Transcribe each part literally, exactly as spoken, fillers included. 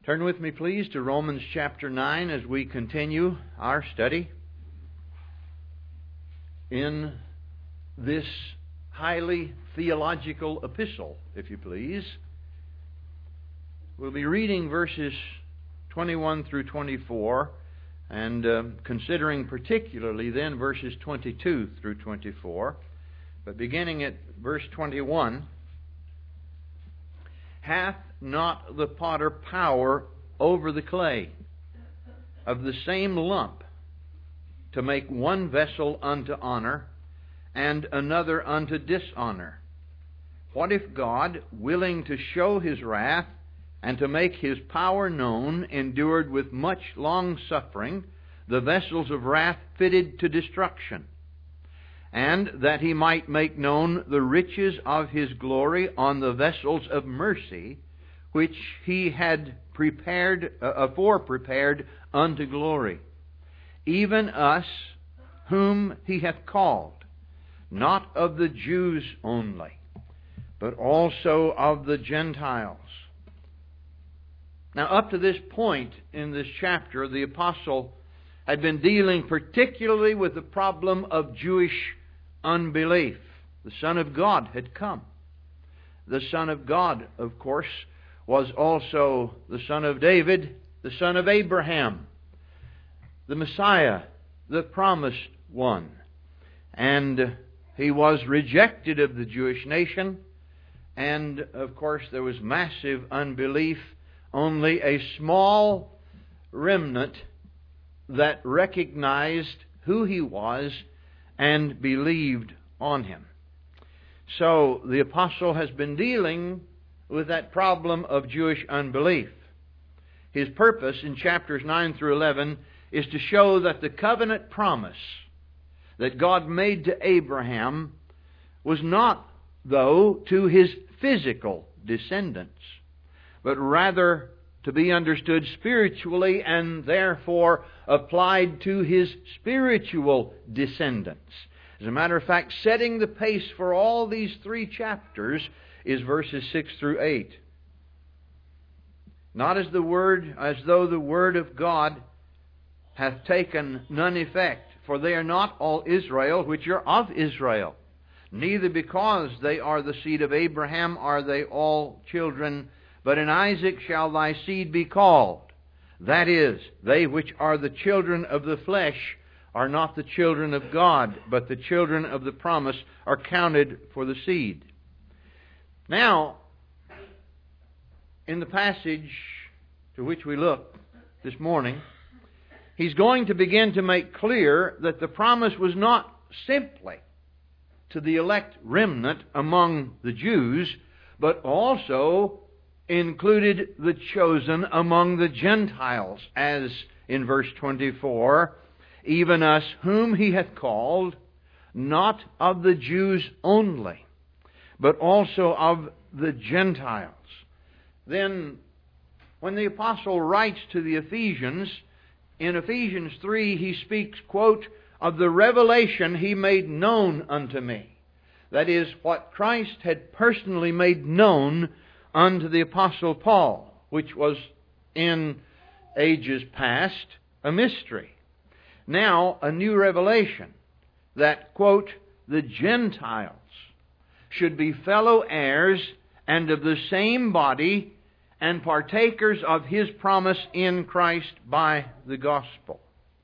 Turn with me, please, to Romans chapter nine as we continue our study in this highly theological epistle, if you please. We'll be reading verses twenty-one through twenty-four and uh, considering particularly then verses twenty-two through twenty-four. But beginning at verse twenty-one, hath not the potter power over the clay of the same lump to make one vessel unto honor and another unto dishonor? What if God, willing to show His wrath and to make His power known, endured with much long suffering the vessels of wrath fitted to destruction, and that He might make known the riches of His glory on the vessels of mercy, which He had prepared, uh, afore prepared unto glory, even us whom He hath called, not of the Jews only, but also of the Gentiles. Now, up to this point in this chapter, the apostle had been dealing particularly with the problem of Jewish unbelief. The Son of God had come. The Son of God, of course, was also the son of David, the son of Abraham, the Messiah, the promised one. And He was rejected of the Jewish nation, and of course there was massive unbelief. Only a small remnant that recognized who He was and believed on Him. So the apostle has been dealing with that problem of Jewish unbelief. His purpose in chapters nine through eleven is to show that the covenant promise that God made to Abraham was not, though, to his physical descendants, but rather to be understood spiritually and therefore applied to his spiritual descendants. As a matter of fact, setting the pace for all these three chapters is verses six through eight. Not as the word, as though the word of God hath taken none effect, for they are not all Israel which are of Israel. Neither because they are the seed of Abraham are they all children, but in Isaac shall thy seed be called. That is, they which are the children of the flesh are not the children of God, but the children of the promise are counted for the seed. Now, in the passage to which we look this morning, he's going to begin to make clear that the promise was not simply to the elect remnant among the Jews, but also included the chosen among the Gentiles, as in verse twenty-four, even us whom He hath called, not of the Jews only, but also of the Gentiles. Then, when the apostle writes to the Ephesians, in Ephesians three, he speaks, quote, of the revelation He made known unto me. That is, what Christ had personally made known unto the apostle Paul, which was in ages past a mystery. Now, a new revelation that, quote, the Gentiles should be fellow heirs and of the same body and partakers of His promise in Christ by the gospel.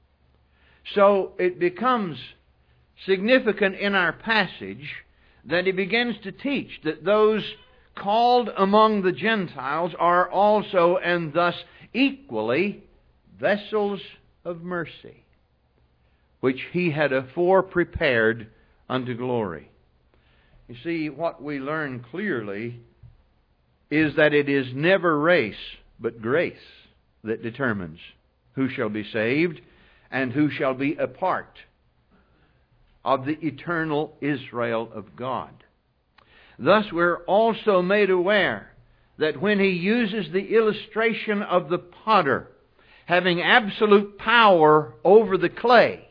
So it becomes significant in our passage that he begins to teach that those called among the Gentiles are also and thus equally vessels of mercy, which He had afore prepared unto glory. You see, what we learn clearly is that it is never race but grace that determines who shall be saved and who shall be a part of the eternal Israel of God. Thus we're also made aware that when he uses the illustration of the potter having absolute power over the clay,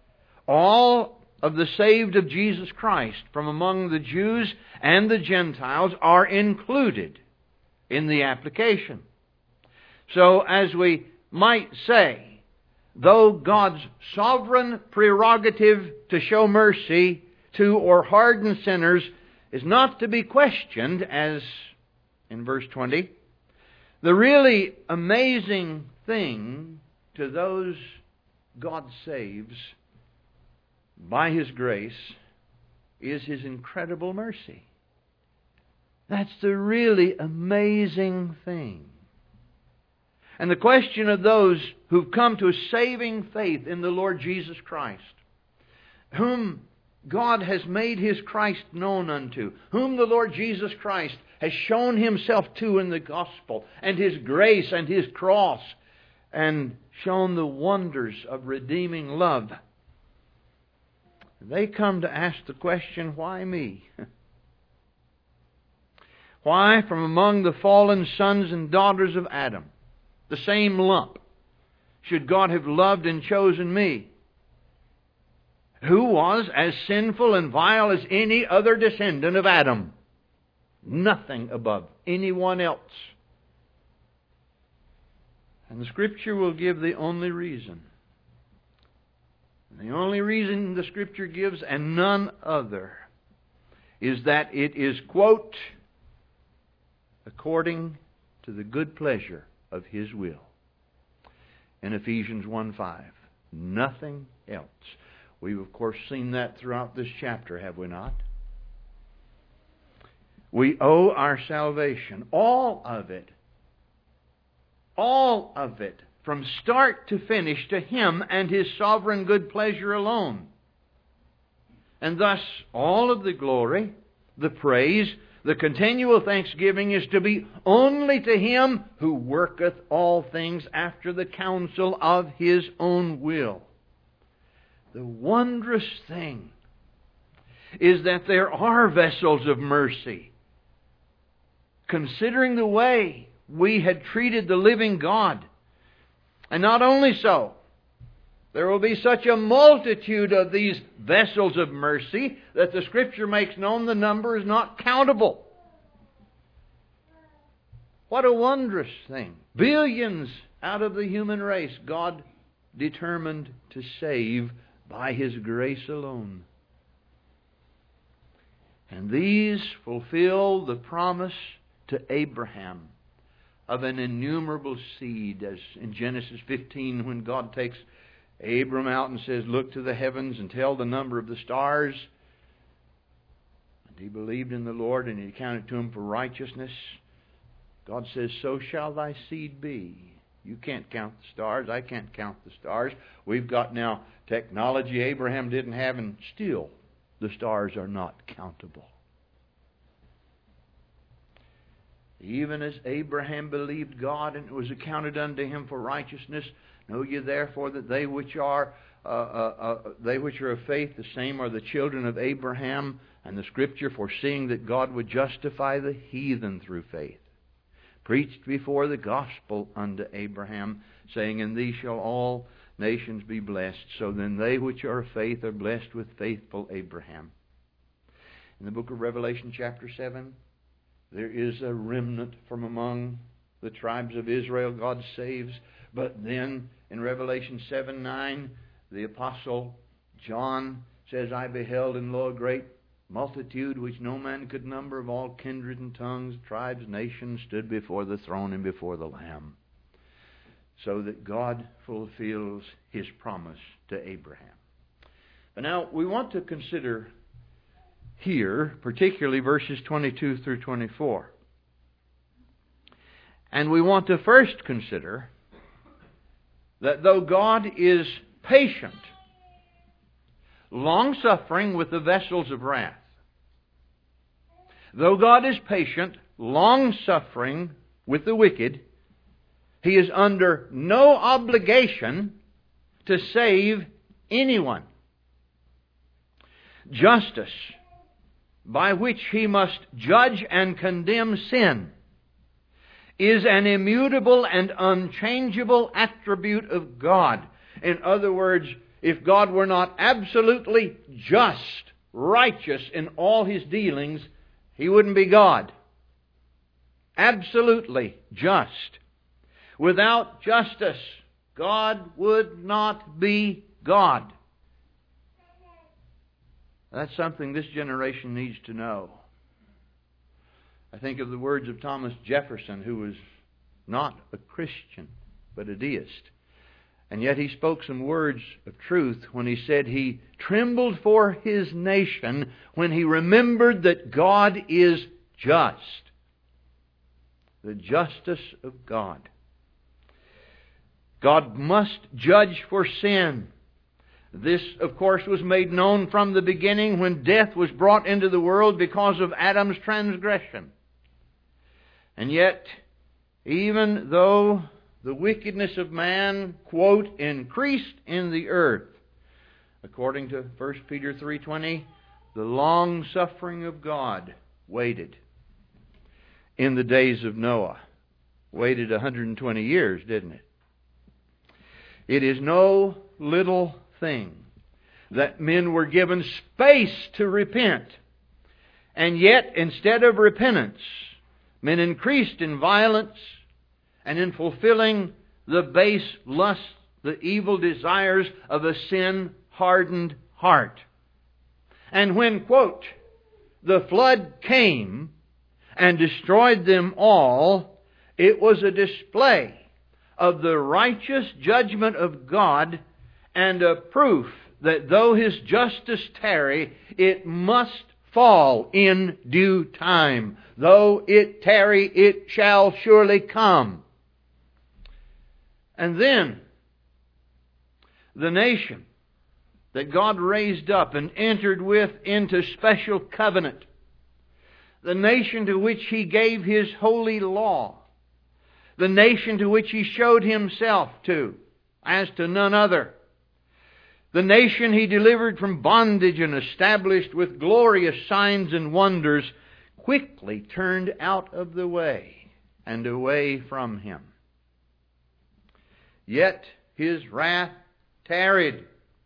all of the saved of Jesus Christ from among the Jews and the Gentiles are included in the application. So, as we might say, though God's sovereign prerogative to show mercy to or harden sinners is not to be questioned, as in verse twenty, the really amazing thing to those God saves by His grace is His incredible mercy. That's the really amazing thing. And the question of those who've come to a saving faith in the Lord Jesus Christ, whom God has made His Christ known unto, whom the Lord Jesus Christ has shown Himself to in the gospel, and His grace and His cross, and shown the wonders of redeeming love. They come to ask the question, why me? Why, from among the fallen sons and daughters of Adam, the same lump, should God have loved and chosen me, who was as sinful and vile as any other descendant of Adam? Nothing above anyone else. And the Scripture will give the only reason. The only reason the Scripture gives, and none other, is that it is, quote, according to the good pleasure of His will. In Ephesians one five. Nothing else. We've, of course, seen that throughout this chapter, have we not? We owe our salvation, all of it, all of it, from start to finish, to Him and His sovereign good pleasure alone. And thus, all of the glory, the praise, the continual thanksgiving is to be only to Him who worketh all things after the counsel of His own will. The wondrous thing is that there are vessels of mercy. Considering the way we had treated the living God. And not only so, there will be such a multitude of these vessels of mercy that the Scripture makes known the number is not countable. What a wondrous thing. Billions out of the human race God determined to save by His grace alone. And these fulfill the promise to Abraham of an innumerable seed, as in Genesis fifteen, when God takes Abram out and says, look to the heavens and tell the number of the stars. And he believed in the Lord, and He counted to him for righteousness. God says, so shall thy seed be. You can't count the stars. I can't count the stars. We've got now technology Abraham didn't have, and still the stars are not countable. Even as Abraham believed God, and it was accounted unto him for righteousness, know ye therefore that they which are uh, uh, uh, they which are of faith, the same are the children of Abraham. And the Scripture, foreseeing that God would justify the heathen through faith, preached before the gospel unto Abraham, saying, in thee shall all nations be blessed. So then they which are of faith are blessed with faithful Abraham. In the book of Revelation chapter seven, there is a remnant from among the tribes of Israel God saves. But then in Revelation seven nine, the Apostle John says, I beheld, and lo, a great multitude which no man could number, of all kindred and tongues, tribes, nations, stood before the throne and before the Lamb. So that God fulfills His promise to Abraham. But now we want to consider here, particularly verses twenty-two through twenty-four. And we want to first consider that though God is patient, long-suffering with the vessels of wrath, though God is patient, long-suffering with the wicked, He is under no obligation to save anyone. Justice, by which He must judge and condemn sin, is an immutable and unchangeable attribute of God. In other words, if God were not absolutely just, righteous in all His dealings, He wouldn't be God. Absolutely just. Without justice, God would not be God. That's something this generation needs to know. I think of the words of Thomas Jefferson, who was not a Christian, but a deist. And yet he spoke some words of truth when he said he trembled for his nation when he remembered that God is just. The justice of God. God must judge for sin. This, of course, was made known from the beginning when death was brought into the world because of Adam's transgression. And yet, even though the wickedness of man, quote, increased in the earth, according to First Peter three twenty, the long suffering of God waited in the days of Noah. Waited one hundred twenty years, didn't it? It is no little thing that men were given space to repent. And yet, instead of repentance, men increased in violence and in fulfilling the base lusts, the evil desires of a sin-hardened heart. And when, quote, the flood came and destroyed them all, it was a display of the righteous judgment of God and a proof that though His justice tarry, it must fall in due time. Though it tarry, it shall surely come. And then, the nation that God raised up and entered with into special covenant, the nation to which He gave His holy law, the nation to which He showed Himself to, as to none other, the nation He delivered from bondage and established with glorious signs and wonders, quickly turned out of the way and away from Him. Yet His wrath tarried.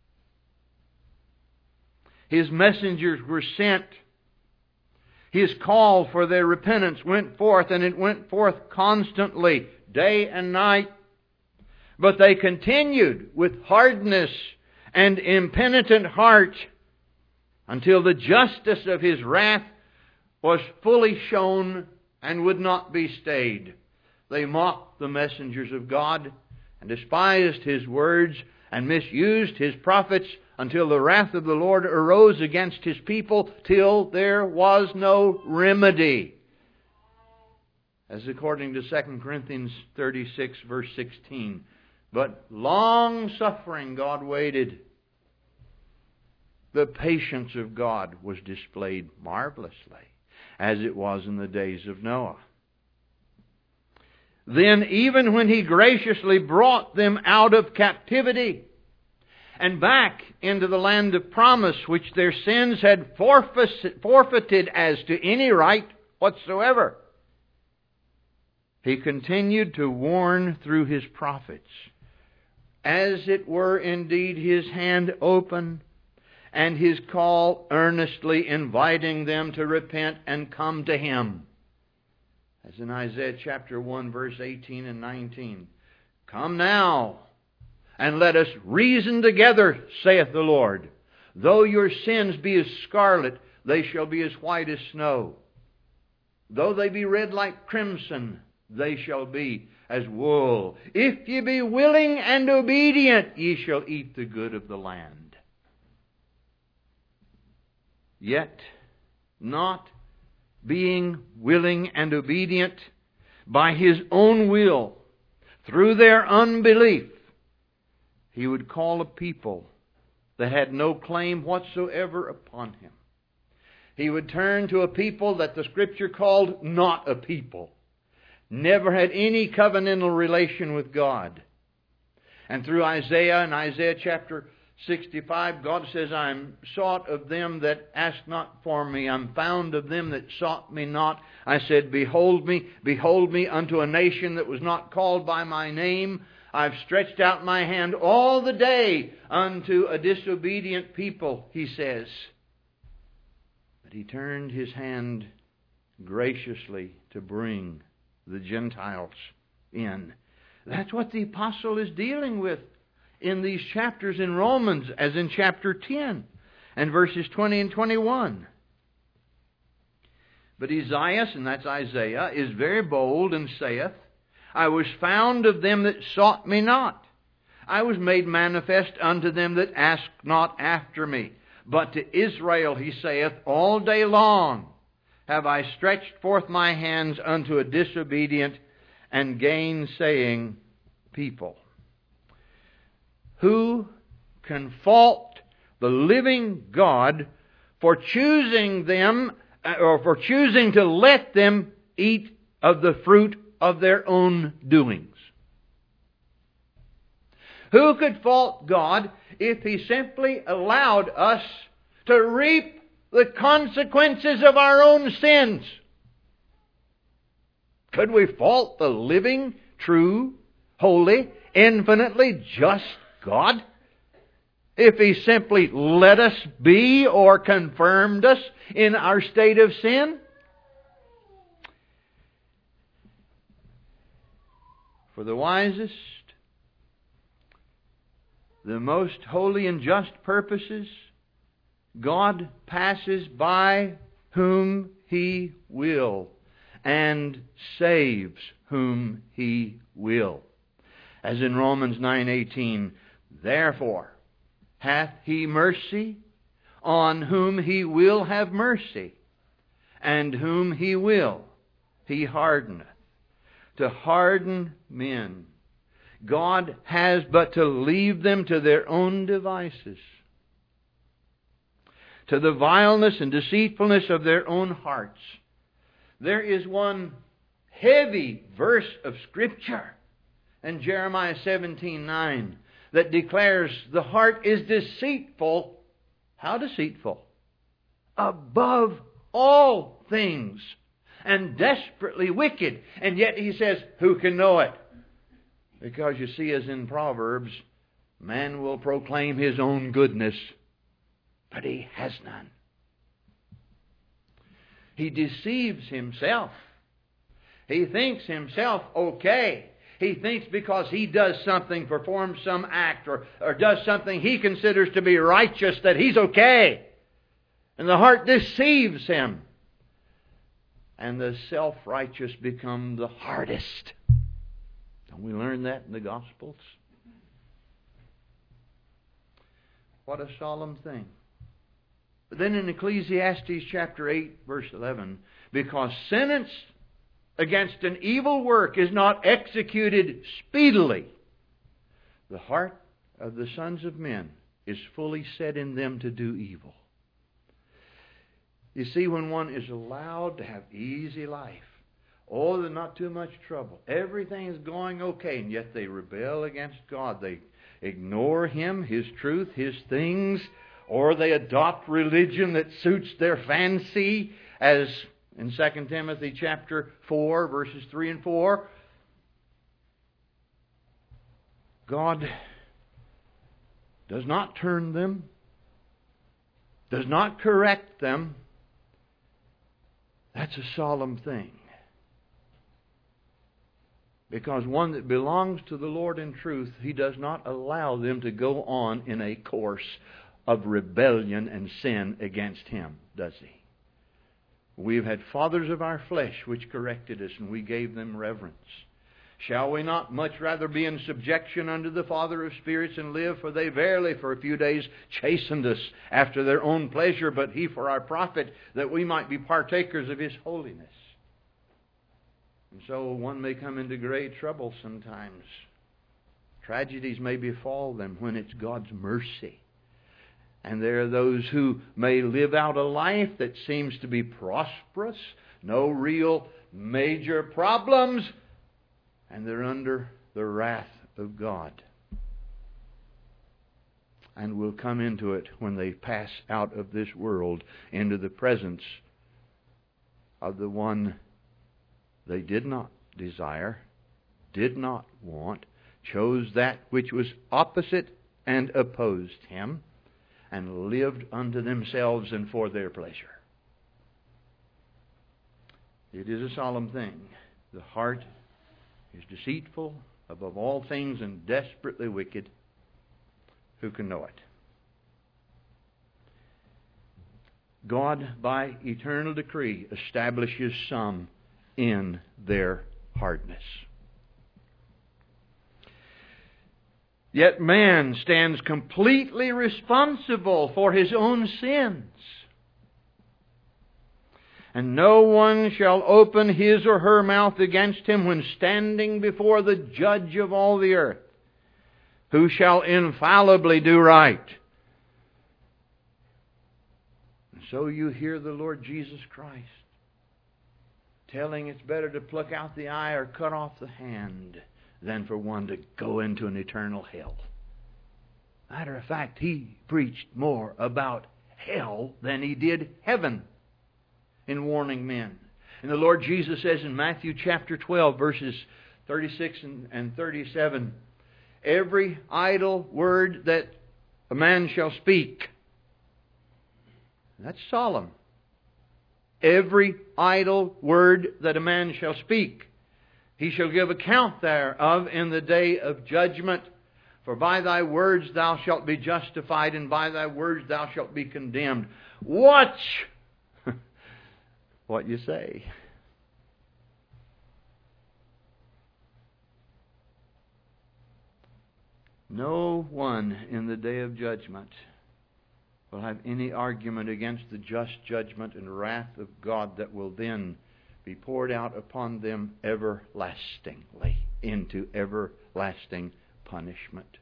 His messengers were sent. His call for their repentance went forth, and it went forth constantly, day and night. But they continued with hardness and impenitent heart until the justice of His wrath was fully shown and would not be stayed. They mocked the messengers of God and despised His words and misused His prophets until the wrath of the Lord arose against His people till there was no remedy. As according to Second Corinthians thirty-six verse sixteen. But long-suffering God waited. The patience of God was displayed marvelously, as it was in the days of Noah. Then, even when He graciously brought them out of captivity and back into the land of promise, which their sins had forfeited as to any right whatsoever, He continued to warn through His prophets, as it were indeed His hand open, and His call earnestly inviting them to repent and come to Him. As in Isaiah chapter one, verse eighteen and nineteen. Come now, and let us reason together, saith the Lord. Though your sins be as scarlet, they shall be as white as snow. Though they be red like crimson, they shall be as wool. If ye be willing and obedient, ye shall eat the good of the land. Yet, not being willing and obedient by His own will, through their unbelief, He would call a people that had no claim whatsoever upon Him. He would turn to a people that the Scripture called not a people. Never had any covenantal relation with God. And through Isaiah, in Isaiah chapter sixty-five, God says, I am sought of them that asked not for me. I'm found of them that sought me not. I said, behold me, behold me unto a nation that was not called by my name. I've stretched out my hand all the day unto a disobedient people, He says. But He turned His hand graciously to bring the Gentiles in. That's what the apostle is dealing with in these chapters in Romans, as in chapter ten and verses twenty and twenty-one. But Esaias, and that's Isaiah, is very bold and saith, I was found of them that sought me not. I was made manifest unto them that asked not after me. But to Israel he saith, all day long have I stretched forth my hands unto a disobedient and gainsaying people. Who can fault the living God for choosing them, or for choosing to let them eat of the fruit of their own doings? Who could fault God if He simply allowed us to reap the consequences of our own sins? Could we fault the living, true, holy, infinitely just God if He simply let us be or confirmed us in our state of sin? For the wisest, the most holy and just purposes, God passes by whom He will and saves whom He will. As in Romans nine eighteen, therefore hath He mercy on whom He will have mercy, and whom He will He hardeneth. To harden men, God has but to leave them to their own devices, to the vileness and deceitfulness of their own hearts. There is one heavy verse of Scripture in Jeremiah seventeen nine that declares the heart is deceitful. How deceitful? Above all things, and desperately wicked. And yet He says, who can know it? Because you see, as in Proverbs, man will proclaim his own goodness, but he has none. He deceives himself. He thinks himself okay. He thinks because he does something, performs some act, or, or does something he considers to be righteous, that he's okay. And the heart deceives him. And the self-righteous become the hardest. Don't we learn that in the Gospels? What a solemn thing. But then in Ecclesiastes chapter eight, verse eleven, because sentence against an evil work is not executed speedily, the heart of the sons of men is fully set in them to do evil. You see, when one is allowed to have easy life, oh, there's not too much trouble, everything is going okay, and yet they rebel against God. They ignore Him, His truth, His things, or they adopt religion that suits their fancy, as in Second Timothy chapter four, verses three and four. God does not turn them, does not correct them. That's a solemn thing. Because one that belongs to the Lord in truth, He does not allow them to go on in a course of rebellion and sin against Him, does He? We've had fathers of our flesh which corrected us, and we gave them reverence. Shall we not much rather be in subjection unto the Father of spirits and live? For they verily for a few days chastened us after their own pleasure, but He for our profit, that we might be partakers of His holiness. And so one may come into great trouble sometimes. Tragedies may befall them when it's God's mercy. And there are those who may live out a life that seems to be prosperous, no real major problems, and they're under the wrath of God. And will come into it when they pass out of this world into the presence of the one they did not desire, did not want, chose that which was opposite and opposed Him, and lived unto themselves and for their pleasure. It is a solemn thing. The heart is deceitful above all things and desperately wicked, who can know it? God, by eternal decree, establishes some in their hardness. Yet man stands completely responsible for his own sins. And no one shall open his or her mouth against him when standing before the Judge of all the earth, who shall infallibly do right. And so you hear the Lord Jesus Christ telling it's better to pluck out the eye or cut off the hand than for one to go into an eternal hell. Matter of fact, He preached more about hell than He did heaven in warning men. And the Lord Jesus says in Matthew chapter twelve, verses thirty-six and thirty-seven, every idle word that a man shall speak. That's solemn. Every idle word that a man shall speak, he shall give account thereof in the day of judgment. For by thy words thou shalt be justified, and by thy words thou shalt be condemned. Watch what you say. No one in the day of judgment will have any argument against the just judgment and wrath of God that will then be poured out upon them everlastingly into everlasting punishment.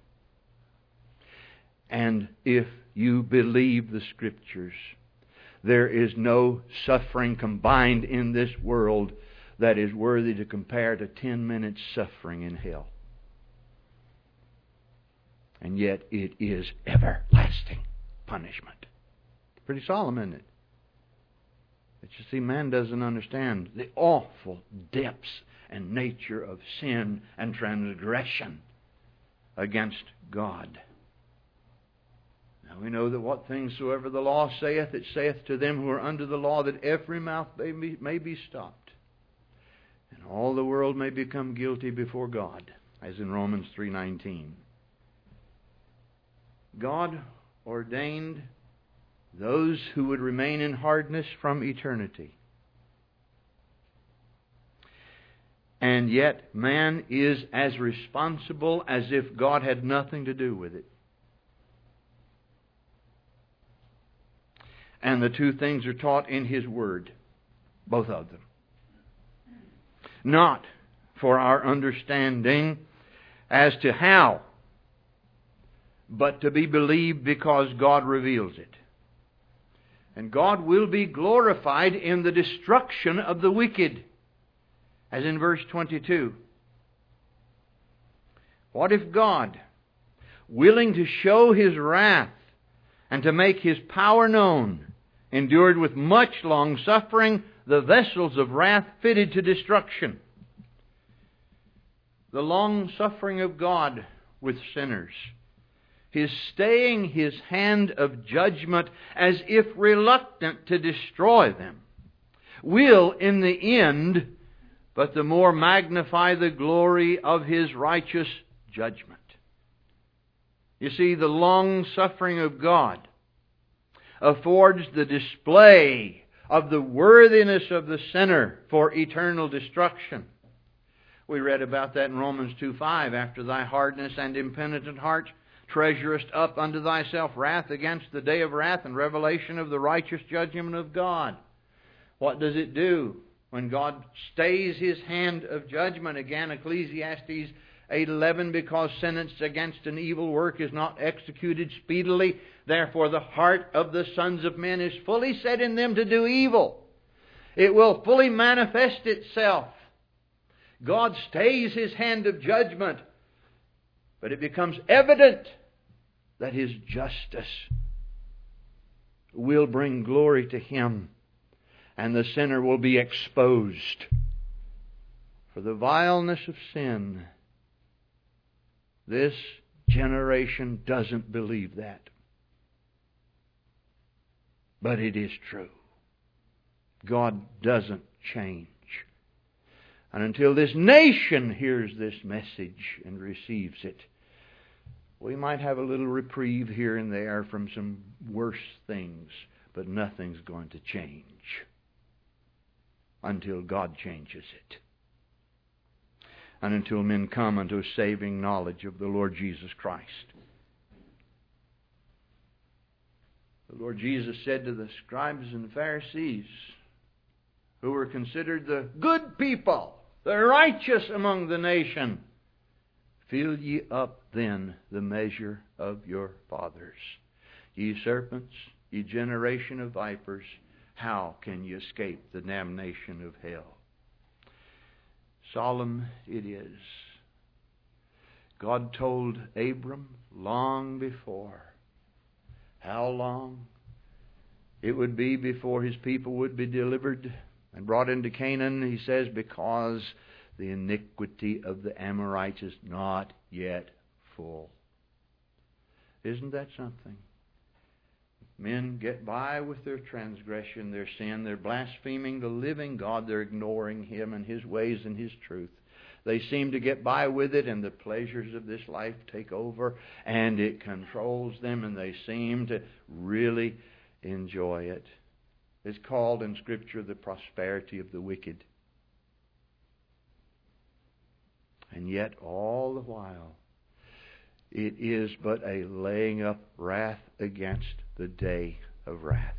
And if you believe the Scriptures, there is no suffering combined in this world that is worthy to compare to ten minutes suffering in hell. And yet it is everlasting punishment. Pretty solemn, isn't it? But you see, man doesn't understand the awful depths and nature of sin and transgression against God. Now we know that what things soever the law saith, it saith to them who are under the law, that every mouth may be, may be stopped, and all the world may become guilty before God, as in Romans three nineteen. God ordained those who would remain in hardness from eternity. And yet man is as responsible as if God had nothing to do with it. And the two things are taught in His Word, both of them. Not for our understanding as to how, but to be believed because God reveals it. And God will be glorified in the destruction of the wicked, as in verse twenty-two. What if God, willing to show His wrath and to make His power known, endured with much long suffering the vessels of wrath fitted to destruction? The long suffering of God with sinners, His staying His hand of judgment as if reluctant to destroy them, will in the end but the more magnify the glory of His righteous judgment. You see, the long suffering of God affords the display of the worthiness of the sinner for eternal destruction. We read about that in Romans two five. After thy hardness and impenitent heart treasurest up unto thyself wrath against the day of wrath and revelation of the righteous judgment of God. What does it do when God stays His hand of judgment? Again, Ecclesiastes eight eleven, because sentence against an evil work is not executed speedily, therefore the heart of the sons of men is fully set in them to do evil. It will fully manifest itself. God stays His hand of judgment, but it becomes evident that His justice will bring glory to Him, and the sinner will be exposed for the vileness of sin. This generation doesn't believe that. But it is true. God doesn't change. And until this nation hears this message and receives it, we might have a little reprieve here and there from some worse things, but nothing's going to change until God changes it. And until men come unto a saving knowledge of the Lord Jesus Christ. The Lord Jesus said to the scribes and Pharisees, who were considered the good people, the righteous among the nation, fill ye up then the measure of your fathers. Ye serpents, ye generation of vipers, how can ye escape the damnation of hell? Solemn it is. God told Abram long before. How long? It would be before his people would be delivered and brought into Canaan. He says, because the iniquity of the Amorites is not yet full. Isn't that something? Men get by with their transgression, their sin. They're blaspheming the living God. They're ignoring Him and His ways and His truth. They seem to get by with it, and the pleasures of this life take over, and it controls them, and they seem to really enjoy it. It's called in Scripture the prosperity of the wicked. And yet all the while, it is but a laying up wrath against the day of wrath.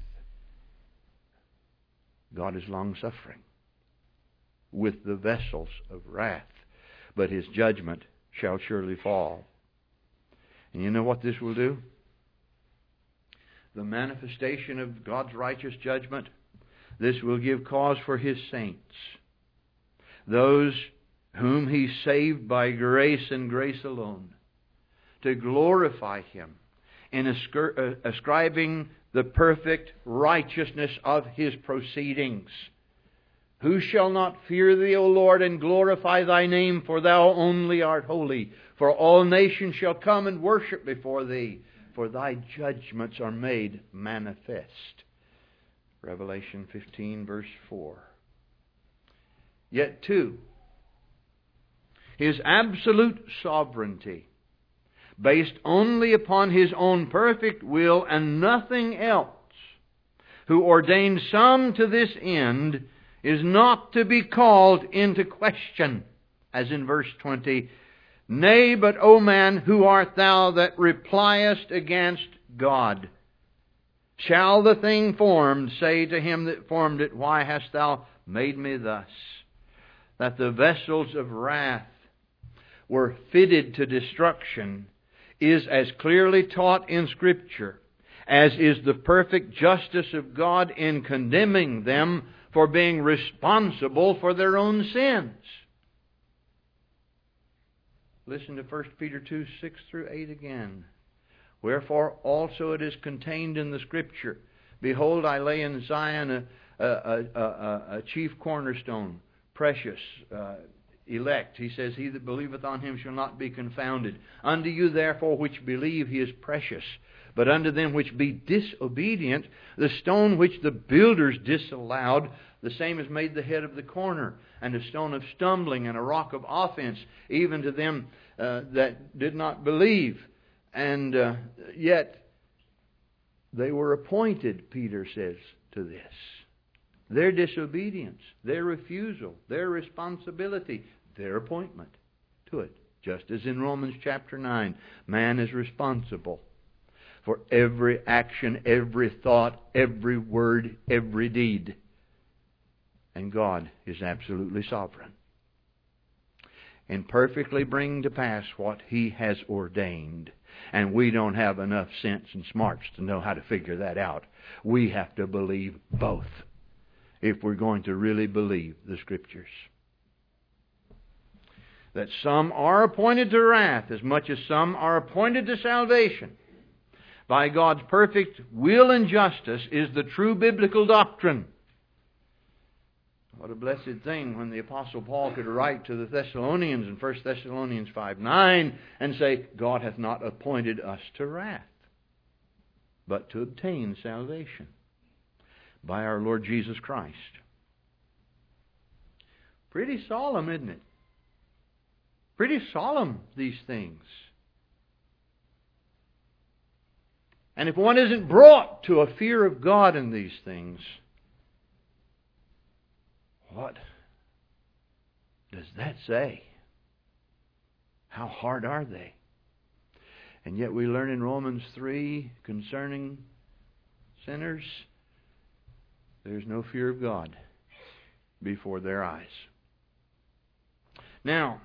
God is long-suffering with the vessels of wrath, but His judgment shall surely fall. And you know what this will do? The manifestation of God's righteous judgment, this will give cause for His saints, those whom He saved by grace and grace alone, to glorify Him in ascribing the perfect righteousness of His proceedings. Who shall not fear Thee, O Lord, and glorify Thy name? For Thou only art holy. For all nations shall come and worship before Thee, for Thy judgments are made manifest. Revelation fifteen, verse four. Yet two, His absolute sovereignty, based only upon His own perfect will and nothing else, who ordained some to this end, is not to be called into question, as in verse twenty. Nay, but, O man, who art thou that repliest against God? Shall the thing formed say to him that formed it, Why hast thou made me thus? That the vessels of wrath were fitted to destruction is as clearly taught in Scripture as is the perfect justice of God in condemning them for being responsible for their own sins. Listen to First Peter two, six through eight again. Wherefore also it is contained in the Scripture, Behold, I lay in Zion a, a, a, a, a chief cornerstone, precious, uh, elect. He says, He that believeth on Him shall not be confounded. Unto you therefore which believe He is precious. But unto them which be disobedient, the stone which the builders disallowed, the same is made the head of the corner, and a stone of stumbling and a rock of offense, even to them uh, that did not believe. And uh, yet they were appointed, Peter says, to this. Their disobedience, their refusal, their responsibility, their appointment to it. Just as in Romans chapter nine, man is responsible for every action, every thought, every word, every deed. And God is absolutely sovereign in perfectly bringing to pass what He has ordained. And we don't have enough sense and smarts to know how to figure that out. We have to believe both if we're going to really believe the Scriptures. That some are appointed to wrath as much as some are appointed to salvation by God's perfect will and justice is the true biblical doctrine. What a blessed thing when the Apostle Paul could write to the Thessalonians in First Thessalonians five nine and say, God hath not appointed us to wrath, but to obtain salvation by our Lord Jesus Christ. Pretty solemn, isn't it? Pretty solemn, these things. And if one isn't brought to a fear of God in these things, what does that say? How hard are they? And yet we learn in Romans three concerning sinners, there's no fear of God before their eyes. Now,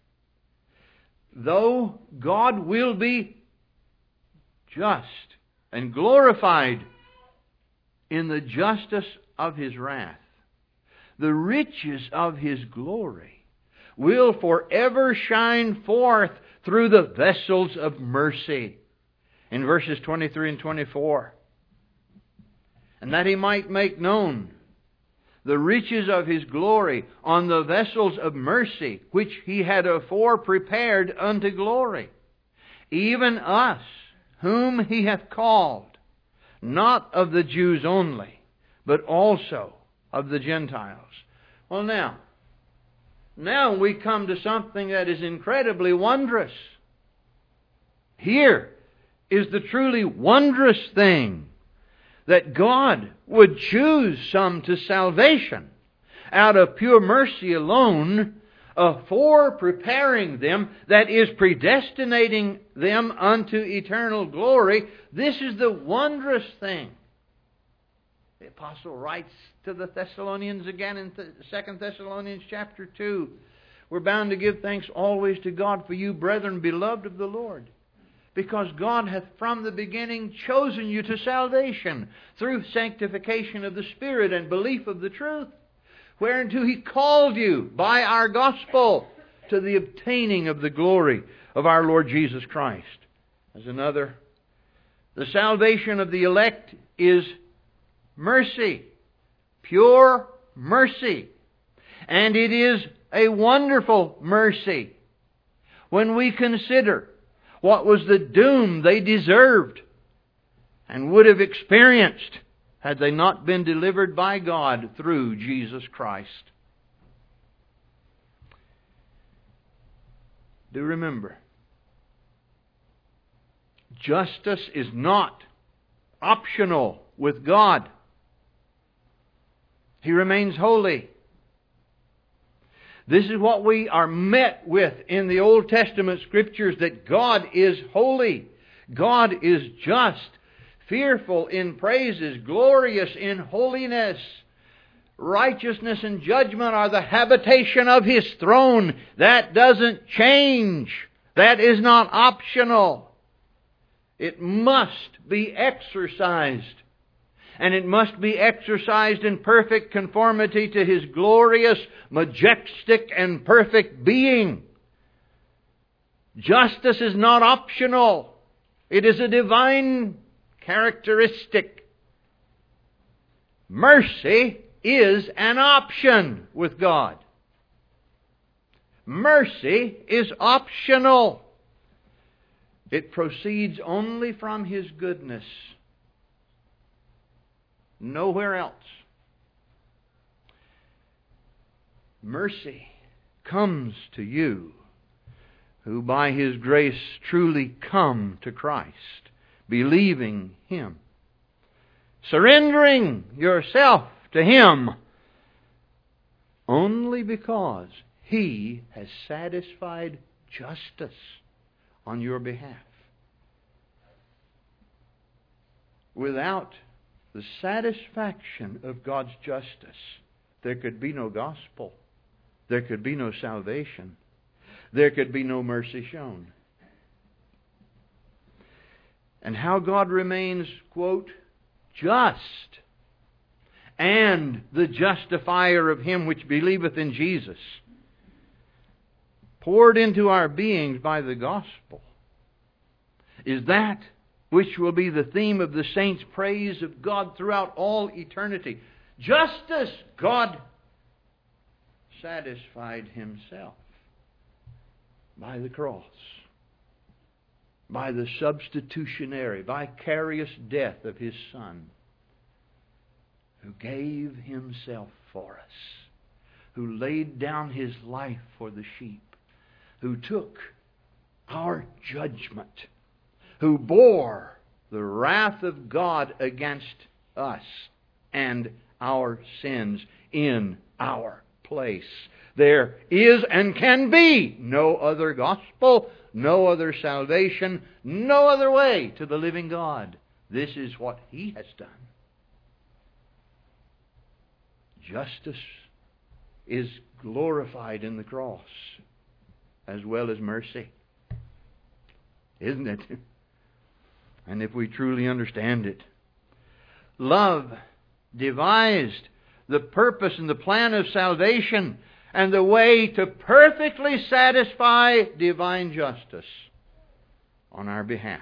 though God will be just and glorified in the justice of His wrath, the riches of His glory will forever shine forth through the vessels of mercy. In verses twenty-three and twenty-four. And that He might make known the riches of His glory on the vessels of mercy, which He had afore prepared unto glory. Even us, whom He hath called, not of the Jews only, but also of the Gentiles. Well now, now we come to something that is incredibly wondrous. Here is the truly wondrous thing, that God would choose some to salvation out of pure mercy alone, afore preparing them, that is, predestinating them unto eternal glory. This is the wondrous thing. The apostle writes to the Thessalonians again in Second Thessalonians chapter two. We're bound to give thanks always to God for you, brethren, beloved of the Lord, because God hath from the beginning chosen you to salvation through sanctification of the Spirit and belief of the truth, whereunto He called you by our gospel to the obtaining of the glory of our Lord Jesus Christ. As another, the salvation of the elect is mercy, pure mercy. And it is a wonderful mercy when we consider what was the doom they deserved and would have experienced had they not been delivered by God through Jesus Christ. Do remember, justice is not optional with God. He remains holy. This is what we are met with in the Old Testament Scriptures, that God is holy. God is just, fearful in praises, glorious in holiness. Righteousness and judgment are the habitation of His throne. That doesn't change. That is not optional. It must be exercised. And it must be exercised in perfect conformity to His glorious, majestic, and perfect being. Justice is not optional. It is a divine characteristic. Mercy is an option with God. Mercy is optional. It proceeds only from His goodness. Nowhere else. Mercy comes to you who by His grace truly come to Christ, believing Him, surrendering yourself to Him only because He has satisfied justice on your behalf. Without the satisfaction of God's justice, there could be no gospel. There could be no salvation. There could be no mercy shown. And how God remains, quote, just, and the justifier of him which believeth in Jesus, poured into our beings by the gospel, is that which will be the theme of the saints' praise of God throughout all eternity. Justice, God satisfied Himself by the cross, by the substitutionary, vicarious death of His Son, who gave Himself for us, who laid down His life for the sheep, who took our judgment, who bore the wrath of God against us and our sins in our place. There is and can be no other gospel, no other salvation, no other way to the living God. This is what He has done. Justice is glorified in the cross as well as mercy. Isn't it? And if we truly understand it, love devised the purpose and the plan of salvation and the way to perfectly satisfy divine justice on our behalf.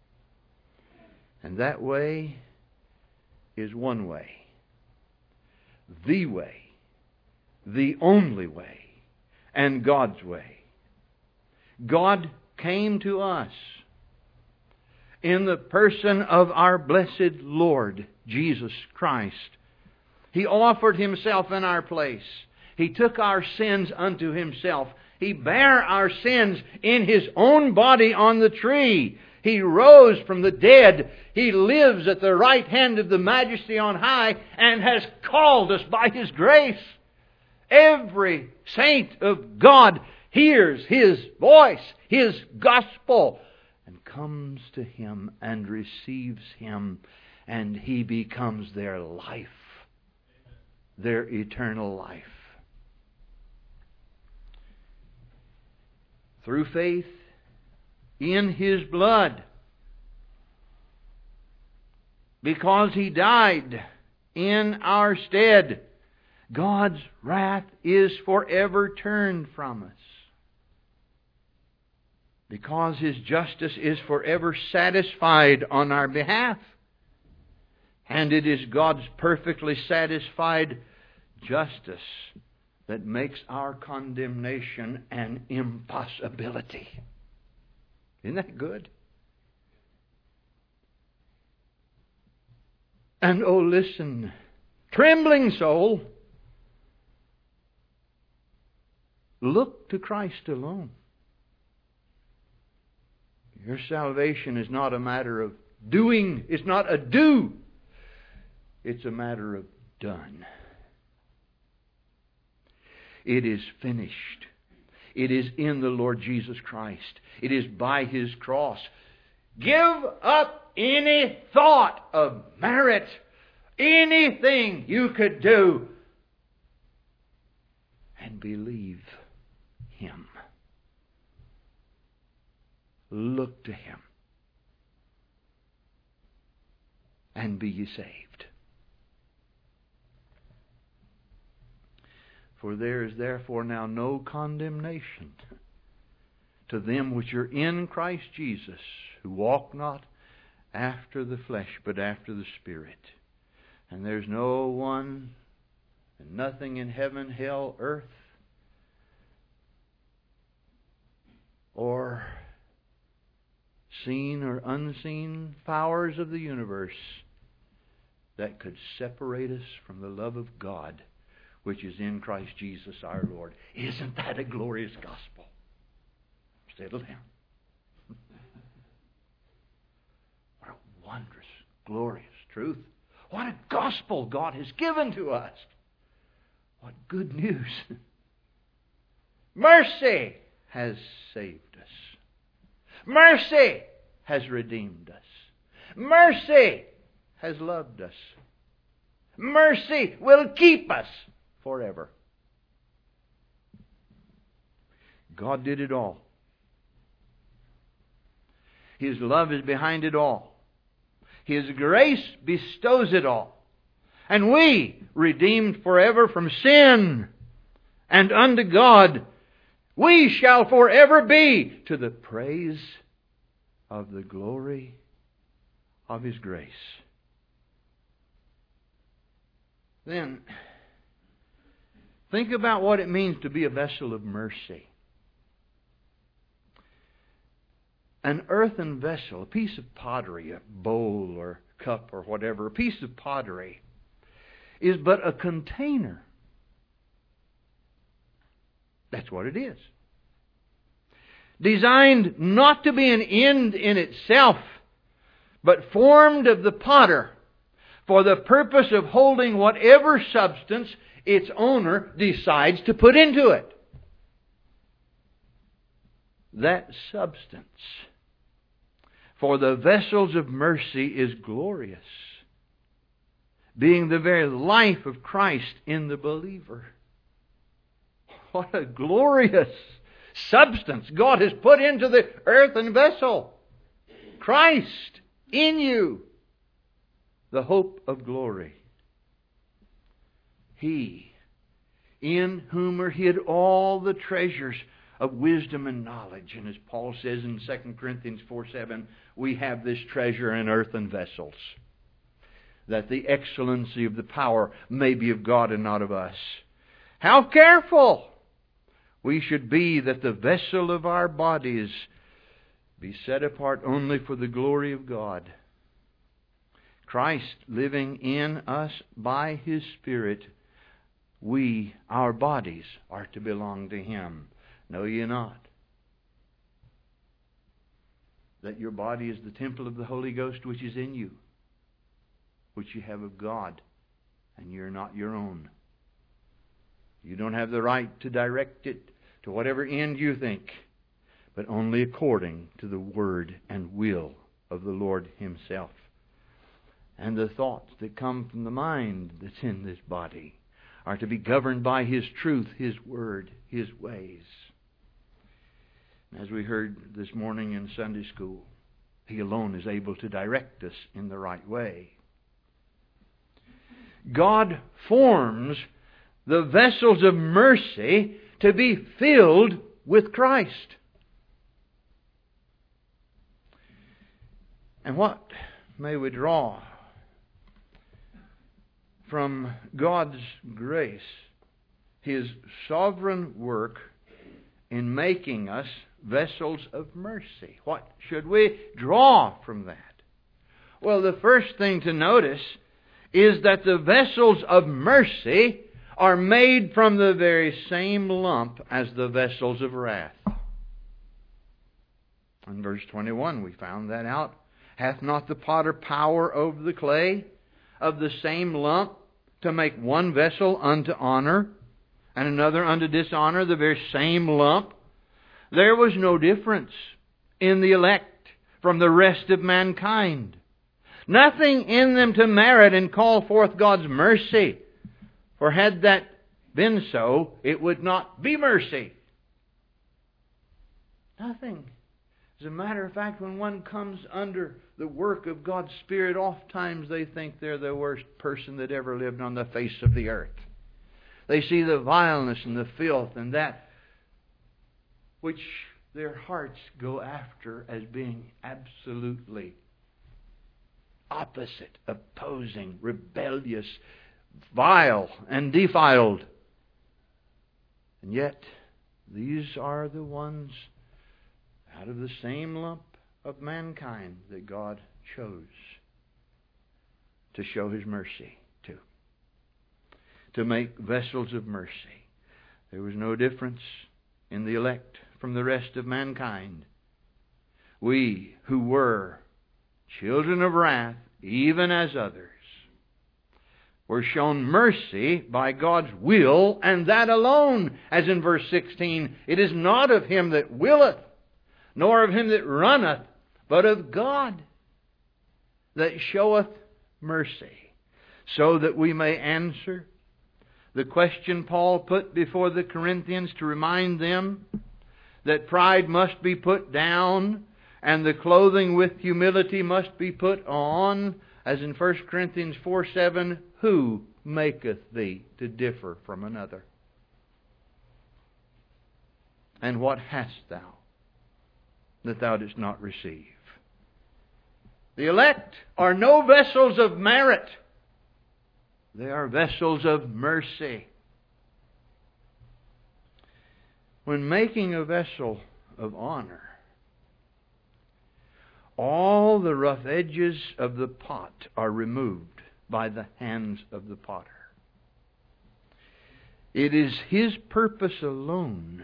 And that way is one way. The way. The only way. And God's way. God came to us in the person of our blessed Lord Jesus Christ. He offered Himself in our place. He took our sins unto Himself. He bare our sins in His own body on the tree. He rose from the dead. He lives at the right hand of the Majesty on high and has called us by His grace. Every saint of God hears His voice, His gospel, and comes to Him and receives Him, and He becomes their life, their eternal life. Through faith in His blood, because He died in our stead, God's wrath is forever turned from us. Because His justice is forever satisfied on our behalf. And it is God's perfectly satisfied justice that makes our condemnation an impossibility. Isn't that good? And oh, listen, trembling soul, look to Christ alone. Your salvation is not a matter of doing. It's not a do. It's a matter of done. It is finished. It is in the Lord Jesus Christ. It is by His cross. Give up any thought of merit, anything you could do, and believe Him. Look to Him, and be ye saved. For there is therefore now no condemnation to them which are in Christ Jesus, who walk not after the flesh, but after the Spirit. And there's no one and nothing in heaven, hell, earth, or seen or unseen powers of the universe that could separate us from the love of God which is in Christ Jesus our Lord. Isn't that a glorious gospel? Settle down. What a wondrous, glorious truth. What a gospel God has given to us. What good news. Mercy has saved us. Mercy has redeemed us. Mercy has loved us. Mercy will keep us forever. God did it all. His love is behind it all. His grace bestows it all. And we, redeemed forever from sin and unto God, we shall forever be to the praise of the glory of His grace. Then, think about what it means to be a vessel of mercy. An earthen vessel, a piece of pottery, a bowl or cup or whatever, a piece of pottery, is but a container That's what it is. Designed not to be an end in itself, but formed of the potter for the purpose of holding whatever substance its owner decides to put into it. That substance for the vessels of mercy is glorious, being the very life of Christ in the believer. What a glorious substance God has put into the earthen vessel. Christ in you, the hope of glory. He, in whom are hid all the treasures of wisdom and knowledge. And as Paul says in Second Corinthians four seven, we have this treasure in earthen vessels, that the excellency of the power may be of God and not of us. How careful we should be that the vessel of our bodies be set apart only for the glory of God. Christ living in us by His Spirit, we, our bodies, are to belong to Him. Know ye not that your body is the temple of the Holy Ghost which is in you, which you have of God, and you're not your own? You don't have the right to direct it to whatever end you think, but only according to the word and will of the Lord Himself. And the thoughts that come from the mind that's in this body are to be governed by His truth, His word, His ways. As we heard this morning in Sunday school, He alone is able to direct us in the right way. God forms the vessels of mercy to be filled with Christ. And what may we draw from God's grace, His sovereign work in making us vessels of mercy? What should we draw from that? Well, the first thing to notice is that the vessels of mercy are made from the very same lump as the vessels of wrath. In verse twenty-one we found that out. Hath not the potter power over the clay of the same lump to make one vessel unto honor and another unto dishonor, the very same lump? There was no difference in the elect from the rest of mankind. Nothing in them to merit and call forth God's mercy. For had that been so, it would not be mercy. Nothing. As a matter of fact, when one comes under the work of God's Spirit, oftentimes they think they're the worst person that ever lived on the face of the earth. They see the vileness and the filth and that which their hearts go after as being absolutely opposite, opposing, rebellious, vile, and defiled. And yet, these are the ones out of the same lump of mankind that God chose to show His mercy to. To make vessels of mercy. There was no difference in the elect from the rest of mankind. We who were children of wrath, even as others, were shown mercy by God's will, and that alone. As in verse sixteen, it is not of him that willeth, nor of him that runneth, but of God that showeth mercy, so that we may answer the question Paul put before the Corinthians to remind them that pride must be put down and the clothing with humility must be put on, as in First Corinthians four seven, who maketh thee to differ from another? And what hast thou that thou didst not receive? The elect are no vessels of merit. They are vessels of mercy. When making a vessel of honor, all the rough edges of the pot are removed by the hands of the potter. It is His purpose alone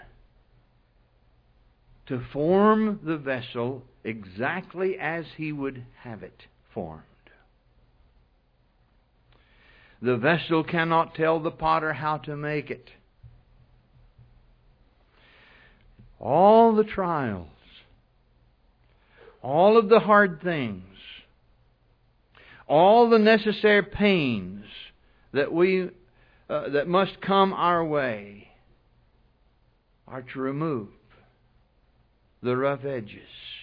to form the vessel exactly as He would have it formed. The vessel cannot tell the potter how to make it. All the trials, all of the hard things, all the necessary pains that we uh, that must come our way are to remove the rough edges.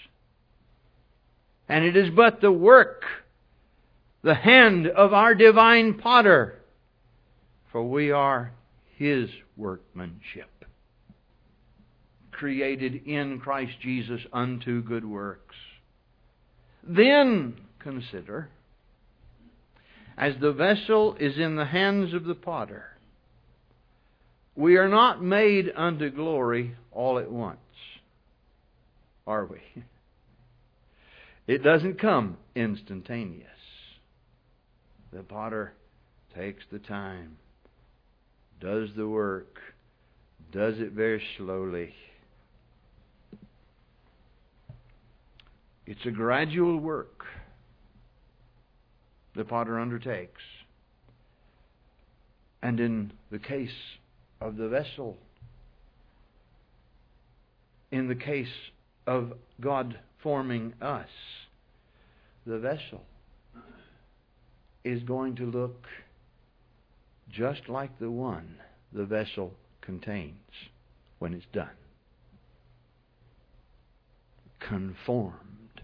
And it is but the work, the hand of our divine potter, for we are His workmanship, created in Christ Jesus unto good works. Then consider, as the vessel is in the hands of the potter, we are not made unto glory all at once, are we? It doesn't come instantaneous. The potter takes the time, does the work, does it very slowly. It's a gradual work the potter undertakes. And in the case of the vessel, in the case of God forming us, the vessel is going to look just like the one the vessel contains when it's done. Conformed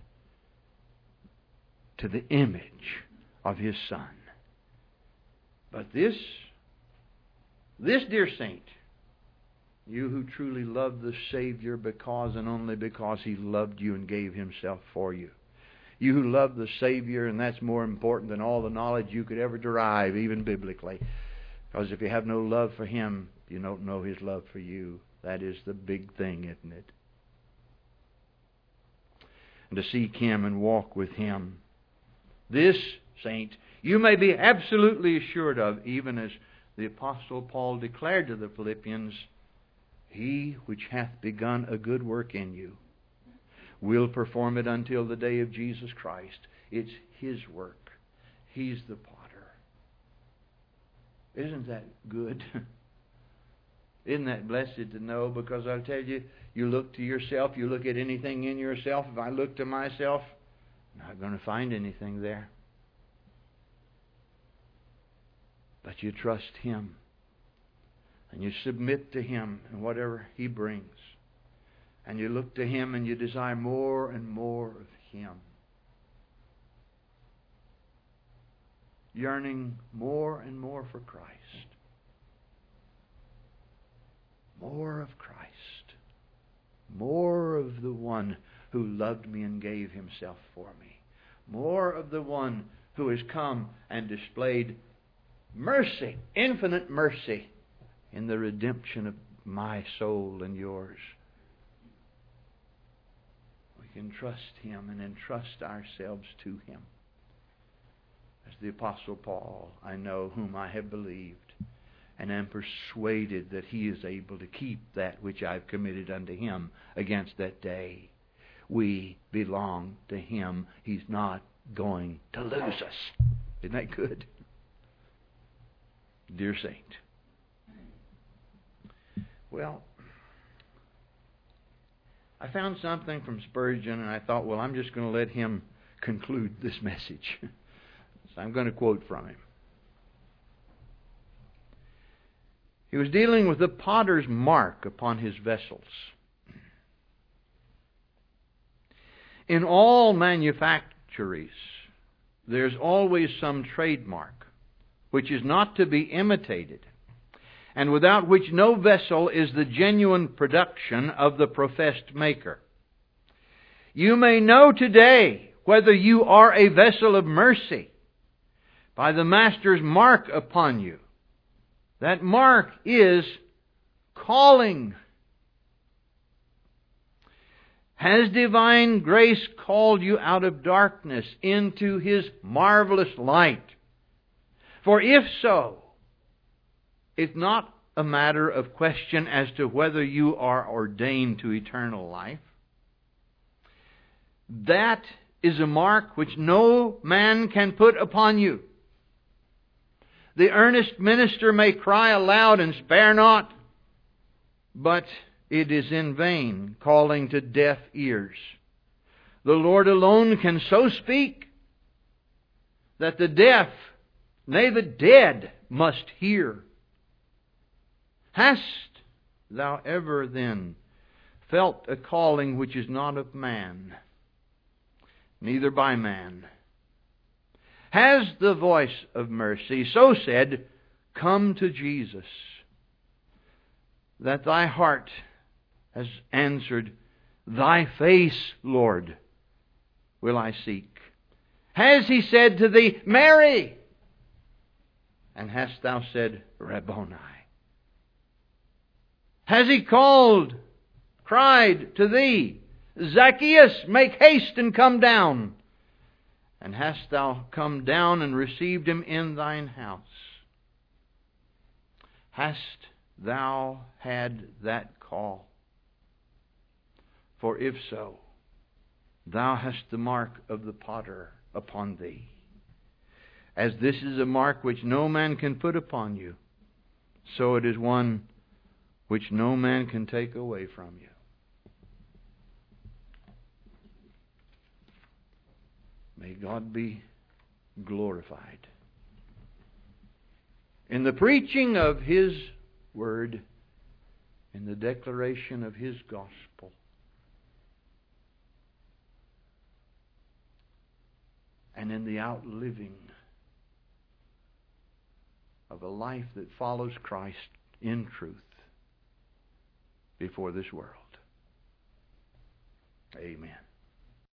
to the image of His Son. But this, this dear saint, you who truly love the Savior because and only because He loved you and gave Himself for you. You who love the Savior, and that's more important than all the knowledge you could ever derive, even biblically. Because if you have no love for Him, you don't know His love for you. That is the big thing, isn't it? And to seek Him and walk with Him. This, saint, you may be absolutely assured of, even as the Apostle Paul declared to the Philippians, He which hath begun a good work in you will perform it until the day of Jesus Christ. It's His work. He's the potter. Isn't that good? Isn't that blessed to know? Because I'll tell you, you look to yourself, you look at anything in yourself. If I look to myself, I'm not going to find anything there. But you trust Him. And you submit to Him and whatever He brings. And you look to Him and you desire more and more of Him. Yearning more and more for Christ. More of Christ. More of the one who loved me and gave Himself for me. More of the one who has come and displayed mercy, infinite mercy, in the redemption of my soul and yours. We can trust Him and entrust ourselves to Him. As the Apostle Paul, I know whom I have believed, and am persuaded that He is able to keep that which I have committed unto Him against that day. We belong to Him. He's not going to lose us. Isn't that good? Dear saint. Well, I found something from Spurgeon, and I thought, well, I'm just going to let him conclude this message. So I'm going to quote from him. He was dealing with the potter's mark upon his vessels. In all manufactories, there's always some trademark which is not to be imitated, and without which no vessel is the genuine production of the professed maker. You may know today whether you are a vessel of mercy by the Master's mark upon you. That mark is calling. Has divine grace called you out of darkness into His marvelous light? For if so, if not a matter of question as to whether you are ordained to eternal life. That is a mark which no man can put upon you. The earnest minister may cry aloud and spare not, but it is in vain, calling to deaf ears. The Lord alone can so speak that the deaf, nay, the dead, must hear. Hast thou ever then felt a calling which is not of man, neither by man? Has the voice of mercy so said, Come to Jesus, that thy heart has answered, Thy face, Lord, will I seek? Has He said to thee, Mary? And hast thou said, Rabboni? Has He called, cried to thee, Zacchaeus, make haste and come down? And hast thou come down and received Him in thine house? Hast thou had that call? For if so, thou hast the mark of the potter upon thee. As this is a mark which no man can put upon you, so it is one which no man can take away from you. May God be glorified in the preaching of His Word, in the declaration of His gospel, and in the outliving of a life that follows Christ in truth before this world. Amen.